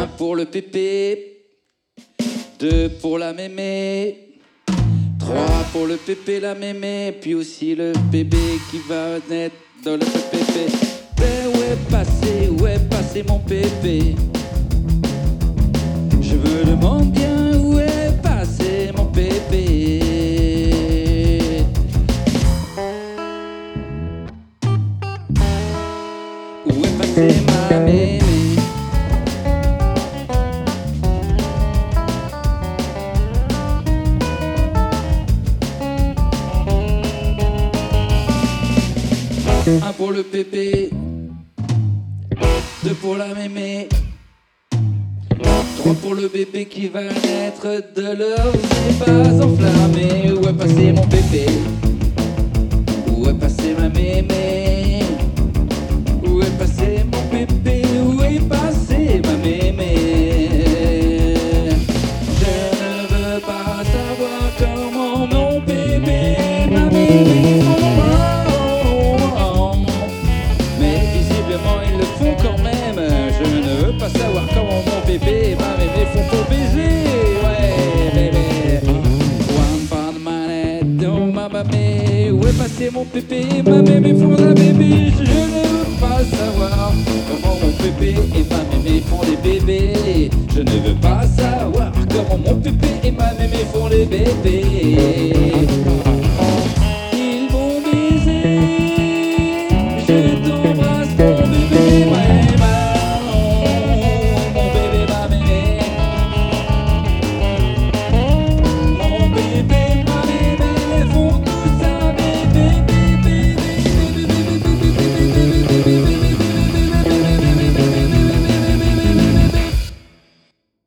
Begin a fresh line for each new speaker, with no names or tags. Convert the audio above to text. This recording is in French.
Un pour le pépé, 2 pour la mémé, 3 pour le pépé, la mémé, puis aussi le bébé qui va naître dans le pépé. Ben où est passé mon pépé? Je me demande bien où est passé mon pépé. Où est passé ma mémé? Un pour le pépé, 2 pour la mémé, 3 pour le bébé qui va naître de l'eau n'est pas enflammé. Où est passé mon bébé? Où est passé ma mémé? Où est passé mon bébé? Où est passé ma mémé? Je ne veux pas savoir comment mon bébé, ma mémé, ils le font quand même. Je ne veux pas savoir comment mon bébé et ma mémé font pour baiser. Ouais, bébé. One pound manette, oh ma mémé. Où est passé mon bébé et ma mémé font la bébé? Je ne veux pas savoir comment mon bébé et ma mémé font des bébés. Je ne veux pas savoir comment mon bébé et ma mémé font des bébés.